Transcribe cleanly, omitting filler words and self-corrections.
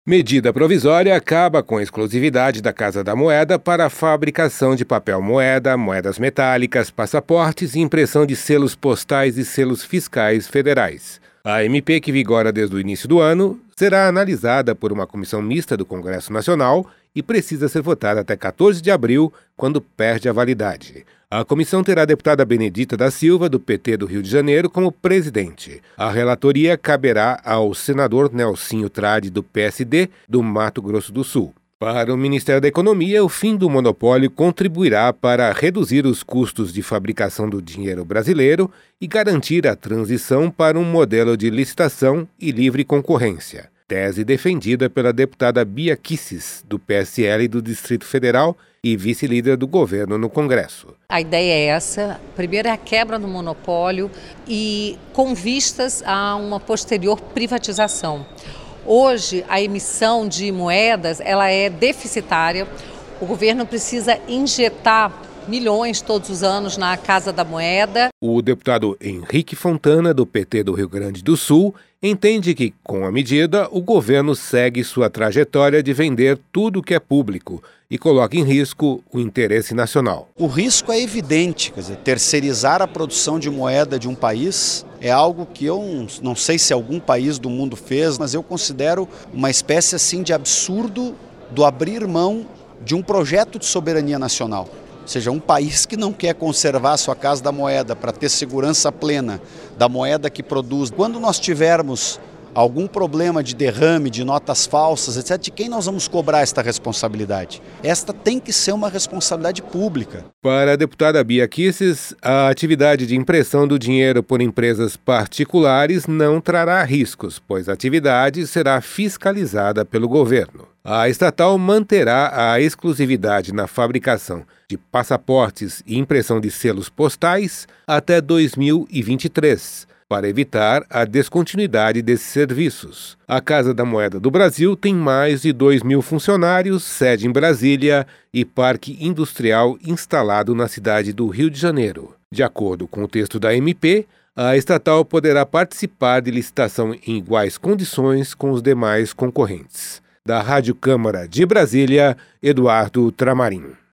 Medida provisória acaba com a exclusividade da Casa da Moeda para a fabricação de papel moeda, moedas metálicas, passaportes e impressão de selos postais e selos fiscais federais. A MP, que vigora desde o início do ano, será analisada por uma comissão mista do Congresso Nacional e precisa ser votada até 14 de abril, quando perde a validade. A comissão terá a deputada Benedita da Silva, do PT do Rio de Janeiro, como presidente. A relatoria caberá ao senador Nelsinho Trade, do PSD, do Mato Grosso do Sul. Para o Ministério da Economia, o fim do monopólio contribuirá para reduzir os custos de fabricação do dinheiro brasileiro e garantir a transição para um modelo de licitação e livre concorrência. Tese defendida pela deputada Bia Kicis, do PSL do Distrito Federal e vice-líder do governo no Congresso. A ideia é essa. Primeiro é a quebra do monopólio e com vistas a uma posterior privatização. Hoje, a emissão de moedas ela é deficitária. O governo precisa injetar milhões todos os anos na Casa da Moeda. O deputado Henrique Fontana, do PT do Rio Grande do Sul, entende que, com a medida, o governo segue sua trajetória de vender tudo que é público e coloca em risco o interesse nacional. O risco é evidente, quer dizer, terceirizar a produção de moeda de um país é algo que eu não sei se algum país do mundo fez, mas eu considero uma espécie assim de absurdo do abrir mão de um projeto de soberania nacional. Ou seja, um país que não quer conservar a sua Casa da Moeda para ter segurança plena da moeda que produz. Quando nós tivermos algum problema de derrame, de notas falsas, etc., de quem nós vamos cobrar esta responsabilidade? Esta tem que ser uma responsabilidade pública. Para a deputada Bia Kicis, a atividade de impressão do dinheiro por empresas particulares não trará riscos, pois a atividade será fiscalizada pelo governo. A estatal manterá a exclusividade na fabricação de passaportes e impressão de selos postais até 2023, para evitar a descontinuidade desses serviços. A Casa da Moeda do Brasil tem mais de 2.000 funcionários, sede em Brasília e parque industrial instalado na cidade do Rio de Janeiro. De acordo com o texto da MP, a estatal poderá participar de licitação em iguais condições com os demais concorrentes. Da Rádio Câmara de Brasília, Eduardo Tramarim.